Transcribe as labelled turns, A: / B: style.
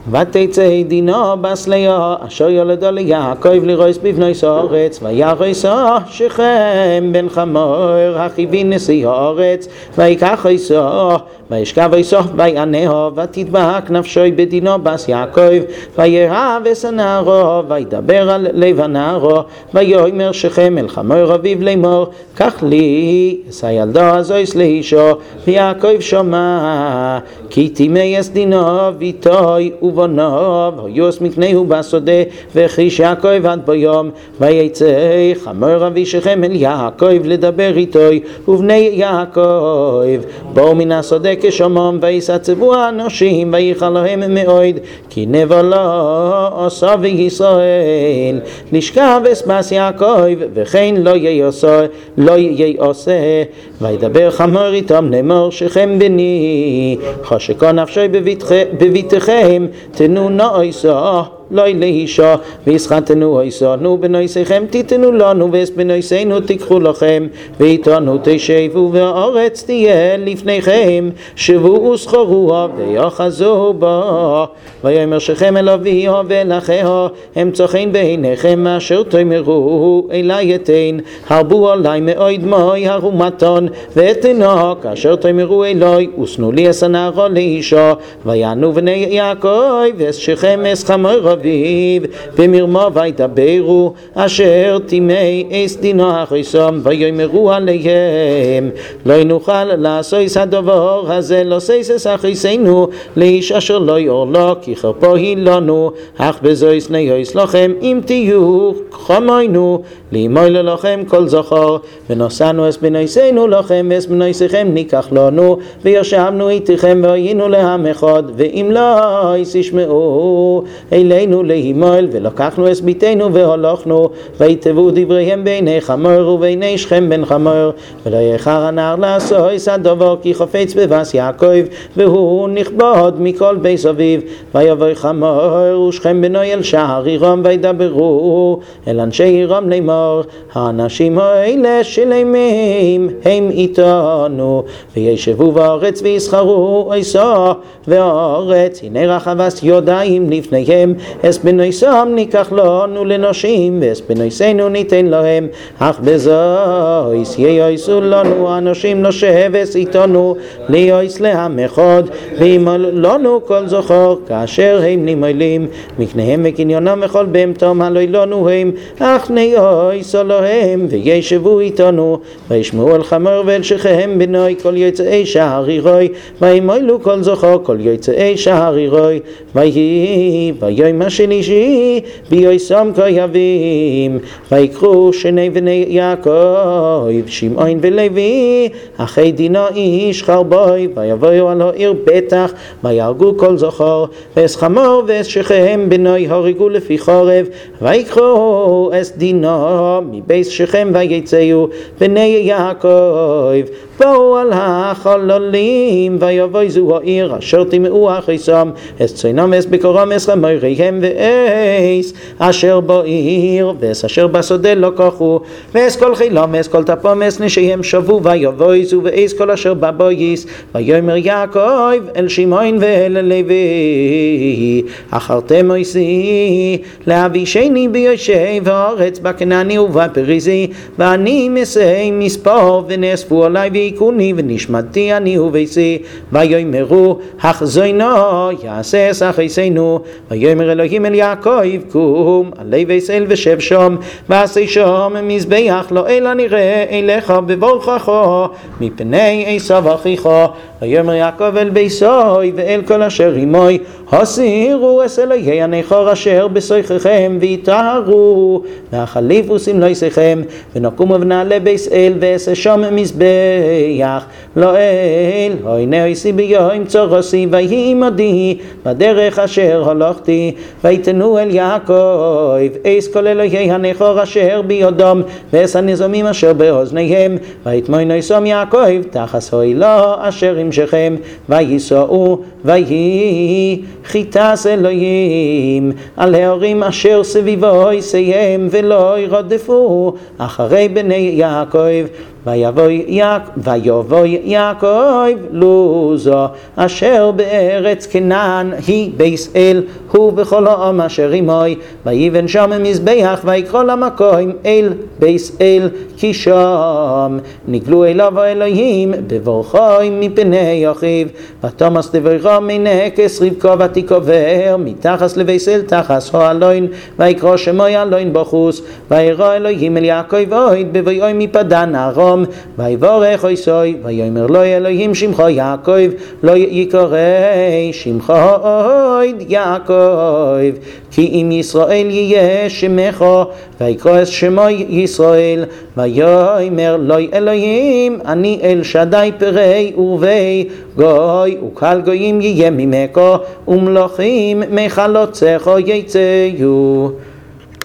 A: ותצא דינו בס ליה אשר ילדה ליעקב לרויס בבני הארץ וירוס שכם בן חמור החיבי נשיא הארץ ויקח איסו וישכב איסו ויענהו ותדבק נפשוי בדינו בס יעקב וירא ושנאו וידבר על לב הנערו ויאמר שכם אל חמור אביו לאמור קח לי את הילדה הזו לאישו ויעקב שמע כי תימייס דינו ויטוי ובניו ויוס מקנהו בשדה וחיש יעקב עד ביום ויצא חמור אבי שכם אל יעקב לדבר איתו ובני יעקב באו מן השדה כשומם ויסצבו האנשים ויחל להם מאוד כי נבלה עשה וישראל לשכב אסבס יעקב וכן לא יעשה וידבר חמור איתם לאמור שכם בני חשקו נפשי בביתכם תנו נאיסה לא לאישה ויסחתנו איסנו בנויסיכם תיתנו לנו ואס בנויסינו תיקחו לכם ואיתנו תשבו והארץ תהיה לפניכם שבו וסחרוה ויחזו בה ויאמר שכם אל אביה ואל אחיה הם צוחן בעיניכם אשר תאמרו אלי אתן הרבו עלי מאוד מי הרומתון ואתנוק אשר תאמרו אלי וסנו לי אסנערו לאישה ויענו בני יעקב ואס שכם אס חמור אביו במרמה וידברו אשר תימי אס דינו אחריסם ויאמרו עליהם לא נוכל לעשות הדבר הזה לא סייסס אחריסנו לאיש אשר לא יורלו כי חרפו היא לנו אך בזויס נהיוס לכם אם תהיו חמיינו לימוי לכם כל זכר ונוסענו אס בנויסנו לכם ואס בנויסיכם ניקח לנו וישבנו איתכם והיינו להם אחד ואם לא ישמעו אלינו להימול ולקחנו אס ביתנו והלכנו ויתבו דבריהם בעיני חמור ובעיני שכם בן חמור ולא יחר הנער לעשות הדבר כי חפץ בבס יעקב והוא נכבד מכל בית אביו ויבוא חמור ושכם בנו אל שער עירם וידברו אל אנשי עירם לאמור האנשים האלה שלמים הם איתנו וישבו בארץ ויסחרו עיסה והארץ הנה רחבס ידיים לפניהם אס בנויסם ניקח לנו לנשים ואס בנויסנו ניתן להם אך בזויס יעשו לנו אנשים לשבת איתנו ליועץ להם אחד וימול לנו כל זכר כאשר הם נמלים מקניהם וקניונם וכל בהמתם הלוי לנו הם אך נעשו להם וישבו איתנו וישמעו אל חמור ואל שכם בנוי כל יוצאי שער עירוי וימולו כל זכר כל יוצאי שער עירוי ויום השלישי ויוסם כיבים ויקחו שני בני יעקב שמעון ולוי אחי דינו איש חרבוי ויבואו על העיר בטח ויהרגו כל זכר ואס חמור ואס שכם בנוי הרגו לפי חורב ויקחו אס דינו מבית שכם ויצאו בני יעקב באו על החללים ויבואו העיר אשר תמאו אחריסם אס צוינם אס בקורם אס חמוריהם ואס אשר בעיר ואס אשר בשדה לא כוחו ואס כל חילם אס כל טפם אס נשיהם שבו ויבואו ואס כל אשר בבויס ויאמר יעקב אל שמעון ואל לוי אחרתם אויסי לאבישני ביושב הארץ בכנעני ובפריזי ואני מסי מספר ונאספו עלי ויקוני ונשמתי אני וביסי ויאמרו החזוינו יעשה אחריסנו ויאמר אלוהים אל יעקב קום עלי ויסל ושב שם ועשה שם מזבח לא אל הנראה אליך בברכך מפני עשיו אחיך ויאמר יעקב אל ביסוי ואל כל אשר עמוי הסירו אס אלוהי הנכר אשר בסויככם ויטהרו והחליפו סמלויסיכם ונקומו ונעלה ביס אל ואעשה שם מזבח לא אל הנה עשי ביום צורסי ויהי עמדי בדרך אשר הלכתי ויתנו אל יעקב אס כל אלוהי הנכר אשר בידם ואס הנזומים אשר באוזניהם ויתמונו יסום יעקב תחס הוילו אשר המשכם וייסעו ויהי חיטס אלוהים על ההורים אשר סביבו יסיים ולא ירדפו אחרי בני יעקב ויבוא יעקב לוזו אשר בארץ כנען היא בייס אל הוא בכל העם אשר עמוי ויבן שם מזבח ויקרא למקום אל בייס אל כי שם נגלו אליו האלוהים בברכי מפני אחיו ותמס דברה מנקס רבקה ותיקבר מתחס לבייס אל תחס האלוהים ויקרא שמו אלוהים בחוס וירא אלוהים אל יעקב עוד בבואו מפדן ארם ויברך עשוי ויאמר לו אלוהים שמך יעקב לא יקרא שמך עוד יעקב כי אם ישראל יהיה שמך ויקרא שמו ישראל ויאמר לו אלוהים אני אל שדי פרי ורבי גוי וקהל גויים יהיה ממך ומלכים מחלוצך יצאו